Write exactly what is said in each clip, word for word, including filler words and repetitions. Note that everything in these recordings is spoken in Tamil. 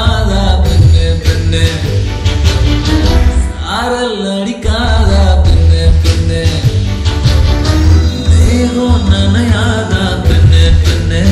அடிக்காதா பெண்ணே பெண்ணே சாரல் அடிக்காதா பெண்ணே பெண்ணே தேகம் நனையாதா பெண்ணே பெண்ணே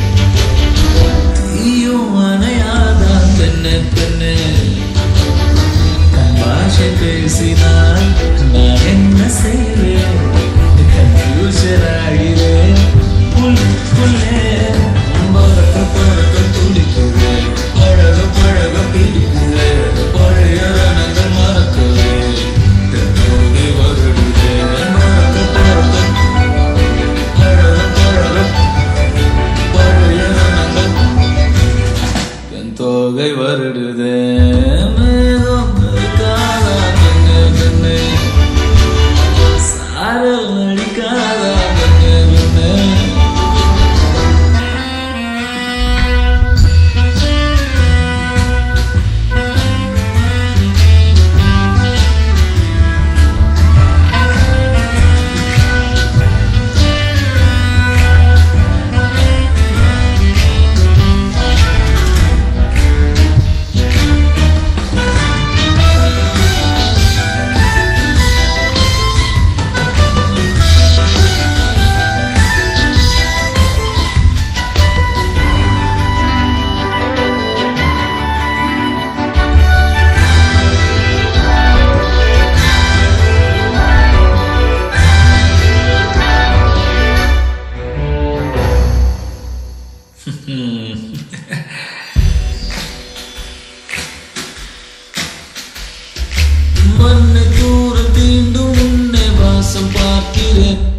தீயும் அணையாதா பெண்ணே பெண்ணே கண் பாஷை பேசினால் நான் என்ன செய்வேன் கன்ஃபியூஷன் ஆகிறேன் உள்ளுக்குள்ளே பறக்க பறக்க துடிக்குது பழக பழக பிடிக்குது பழைய ரணங்கள் மறக்குது தென்னோகி வருடுது பறக்க பறக்க பழக பழக பழைய ரணங்கள் தென் தோகை வருடுது மேகம் இருக்காதா பெண்ணே பெண்ணே சாரல் அடிக்காதா பெண்ணே பெண்ணே மண்ணை தூர தீண்டும் உன்னை வாசம் பார்க்கிறேன்